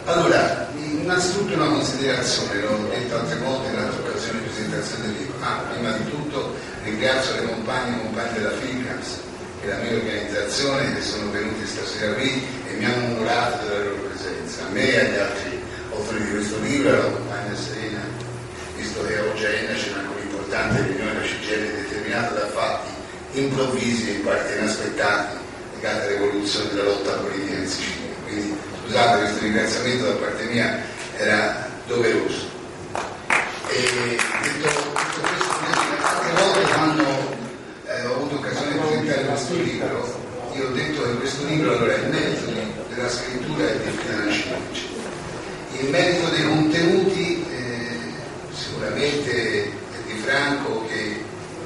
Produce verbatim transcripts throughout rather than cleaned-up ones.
Allora, innanzitutto una considerazione, l'ho detto altre volte in altre occasioni di presentazione del libro. Ah, prima di tutto ringrazio le compagne e compagni della Filcams e la mia organizzazione che sono venuti stasera qui e mi hanno onorato della loro presenza. A me e agli altri autori di questo libro, alla compagna Serena, visto che oggi a Enna c'è una importante riunione della C G I L determinata da fatti improvvisi e in parte inaspettati legati all'evoluzione della lotta politica in Sicilia. Quindi scusate, questo ringraziamento da parte mia era doveroso. E detto, detto questo, altre volte quando eh, ho avuto occasione di presentare questo libro, io ho detto che questo libro allora è il merito della scrittura e di Fiona Cimic. Il merito dei contenuti eh, sicuramente è di Franco che,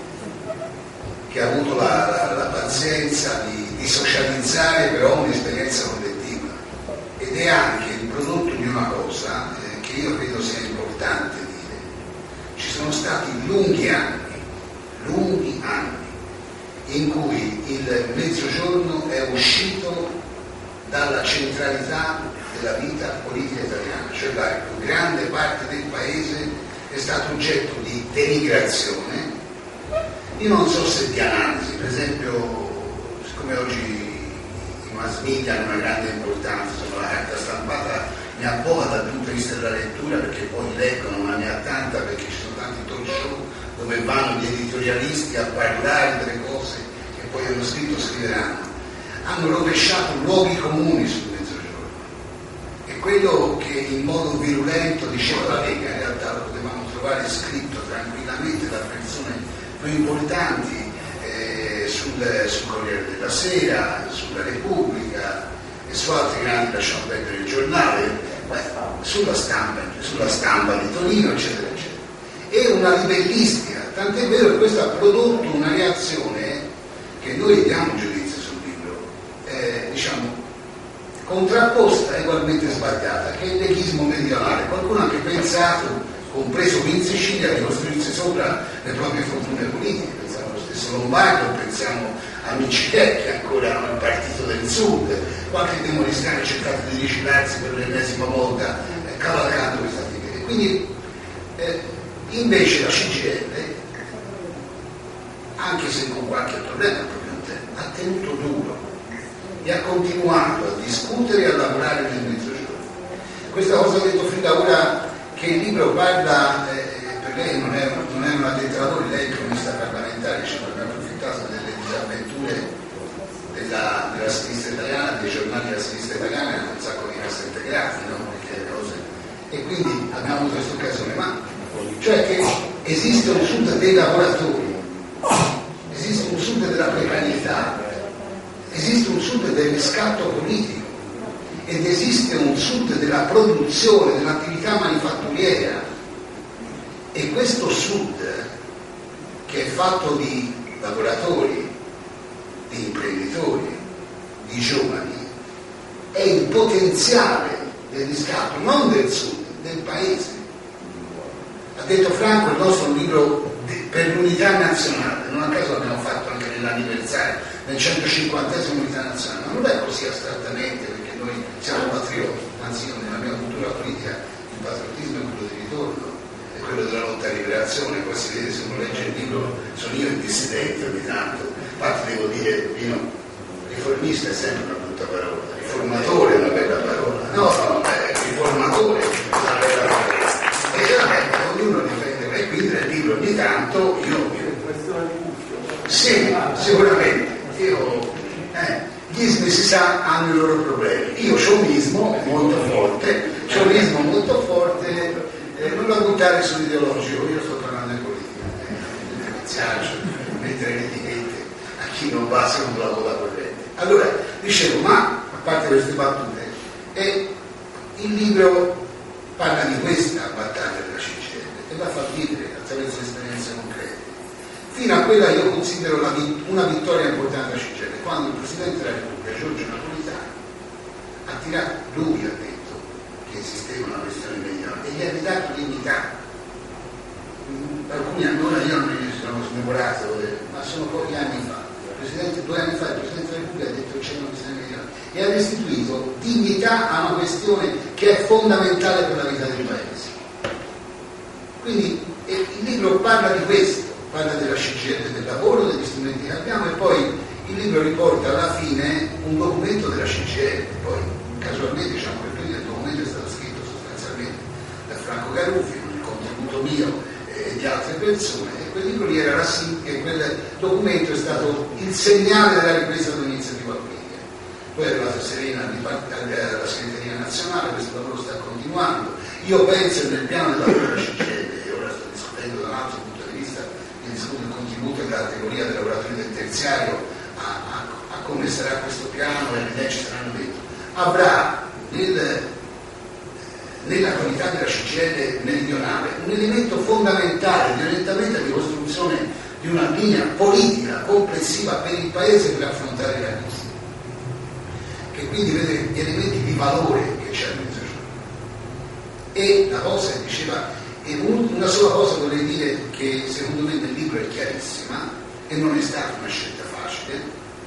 che ha avuto la, la, la pazienza di, di socializzare però un'esperienza collettiva ed è anche il prodotto di una cosa eh, che io credo sia importante dire. Ci sono stati lunghi anni, lunghi anni in cui il Mezzogiorno è uscito dalla centralità della vita politica italiana, cioè la più grande parte del paese è stato oggetto di denigrazione. Io non so se di analisi, per esempio, siccome oggi i mass media hanno una grande importanza, insomma, la carta stampata mi appova dal punto di vista della lettura perché poi leggono, ma ne ha tanta perché ci sono tanti talk show dove vanno gli editorialisti a parlare delle cose che poi hanno scritto o scriveranno. Hanno rovesciato luoghi comuni sul Mezzogiorno e quello che in modo virulento diceva la Lega in realtà lo potevamo trovare scritto tranquillamente da persone più importanti eh, sul, sul Corriere della Sera, sulla Repubblica e su altri grandi, lasciamo perdere il giornale, beh, sulla stampa, sulla stampa di Torino, eccetera, eccetera. È una libellistica, tant'è vero che questo ha prodotto una reazione che noi diamo giudizio sul libro, eh, diciamo, contrapposta e ugualmente sbagliata, che è il leghismo medievale. Qualcuno ha anche pensato, compreso qui in Sicilia, di costruirsi sopra le proprie fortune politiche. Pensiamo allo stesso Lombardo, pensiamo a Miccichè, che ancora è il partito del Sud, qualche democristiano ha cercato di riciclarsi per l'ennesima volta, eh, cavalcando questa figura. Quindi, eh, invece la C G I L, anche se con qualche problema proprio a te, ha tenuto duro e ha continuato a discutere e a lavorare nel Mezzogiorno. Questa cosa ho detto fin da ora, che il libro parla, eh, per lei non è, non è una detta lavori, lei è cronista parlamentare, ci abbiamo approfittato delle disavventure della, della sinistra italiana, dei giornali della sinistra italiana, hanno un sacco di cassa integrati, no? Perché cose. E quindi abbiamo avuto questa occasione, ma cioè che esiste un sud dei lavoratori, esiste un sud della precarietà, esiste un sud del riscatto politico ed esiste un sud della produzione, dell'attività manifatturiera, e questo sud che è fatto di lavoratori, di imprenditori, di giovani, è il potenziale del riscatto, non del sud, del paese. Ha detto Franco, il nostro è un libro per l'unità nazionale, non a caso l'abbiamo fatto anche nell'anniversario, nel centocinquantesimo unità nazionale, ma non è così astrattamente perché noi siamo patrioti, anzi io nella mia cultura politica il patriottismo è quello di ritorno, è quello della lotta a liberazione. Poi si vede, se uno legge il libro, sono io il dissidente ogni tanto, infatti devo dire, Pino, riformista è sempre una brutta parola, riformatore è una bella parola, no, no, è riformatore è una bella parola, e veramente ognuno difende, e quindi nel libro ogni tanto io, io sì, sicuramente io, eh, gli ismi si sa hanno i loro problemi, io ho un ismo molto forte, c'ho un ismo molto forte, eh, non lo buttare sull'ideologico, io sto parlando di politica, eh, iniziarci, mettere le etichette a chi non va secondo la vola corrente. Allora, dicevo, ma a parte queste battute, eh, il libro parla di questa battaglia della C G I L e la fa vivere attraverso esperienze concrete, fino a quella io considero la, una vittoria importante della C G I L, quando il Presidente della Repubblica, Giorgio Napolitano, ha tirato, lui ha detto che esisteva una questione medievale e gli ha ridato dignità. Alcuni ancora io non mi sono smemorato, ma sono pochi anni fa. Presidente, due anni fa il Presidente della Repubblica ha detto che c'è una questione meridionale e ha restituito dignità a una questione che è fondamentale per la vita del Paese. Quindi eh, il libro parla di questo, parla della C G I L del lavoro, degli strumenti che abbiamo, e poi il libro riporta alla fine un documento della C G I L, poi casualmente diciamo che il documento è stato scritto sostanzialmente da Franco Garuffi con il contributo mio e di altre persone, e quel libro lì era la e quel documento è stato il segnale della ripresa dell'iniziativa politica. Poi è arrivata Serena alla segreteria nazionale, questo lavoro sta continuando. Io penso che nel piano del lavoro della C G I L, e ora sto discutendo da un altro punto di vista, che discute il contributo della categoria dei lavoratori del terziario a, a, a come sarà questo piano e le leggi saranno dette, avrà nel, nella qualità della C G I L meridionale un elemento fondamentale di orientamento e di costruzione di una linea politica complessiva per il Paese per affrontare la crisi, che quindi vede gli elementi di valore che c'è nel Mezzogiorno. E la cosa che diceva, e una sola cosa vorrei dire che secondo me nel libro è chiarissima e non è stata una scelta facile,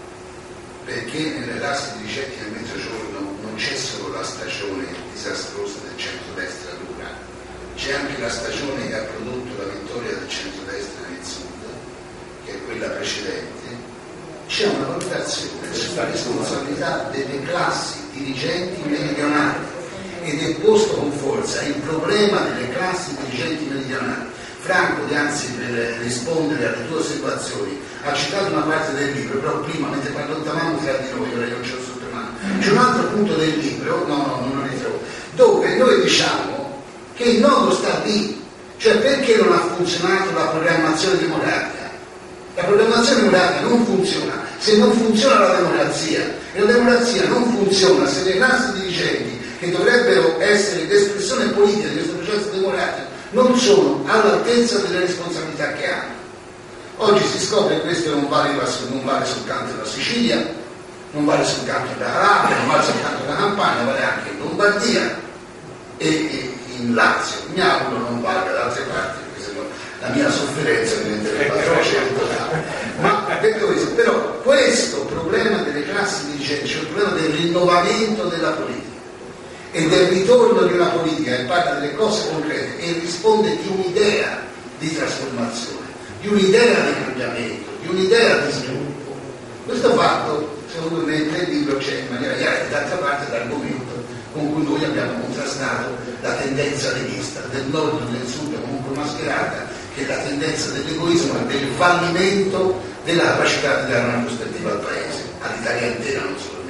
perché nelle classi dirigenti del Mezzogiorno non c'è solo la stagione disastrosa del centrodestra dura, c'è anche la stagione che ha prodotto la vittoria del centrodestra nel Sud, che è quella precedente. C'è una valutazione sulla responsabilità delle classi dirigenti meridionali ed è posto con forza il problema delle classi dirigenti meridionali. Franco, anzi, per rispondere alle tue osservazioni, ha citato una parte del libro, però prima, mentre parlavamo tra di noi, ora io non ce l'ho sotto mano, c'è un altro punto del libro, no, no, non lo ritrovo, dove noi diciamo che il nodo sta lì, cioè perché non ha funzionato la programmazione demografica? La programmazione demografica non funziona se non funziona la democrazia, e la democrazia non funziona se le classi dirigenti, che dovrebbero essere l'espressione politica di questo processo democratico, non sono all'altezza delle responsabilità che hanno. Oggi si scopre che questo non vale, non vale soltanto la Sicilia, non vale soltanto la Calabria, non vale soltanto la Campania, vale anche in Lombardia e, e in Lazio. Mi auguro non valga da altre parti, perché sennò la mia sofferenza diventerebbe totale. Ma detto questo, però questo problema delle classi dirigenti, cioè il problema del rinnovamento della politica e del ritorno di una politica che parla delle cose concrete e risponde di un'idea di trasformazione, di un'idea di cambiamento, di un'idea di sviluppo. Questo fatto, secondo me, nel libro c'è in maniera chiara, e d'altra parte l'argomento con cui noi abbiamo contrastato la tendenza leghista del nord e del sud, comunque mascherata, che è la tendenza dell'egoismo e del fallimento della capacità di dare una prospettiva al Paese, all'Italia intera, non solo.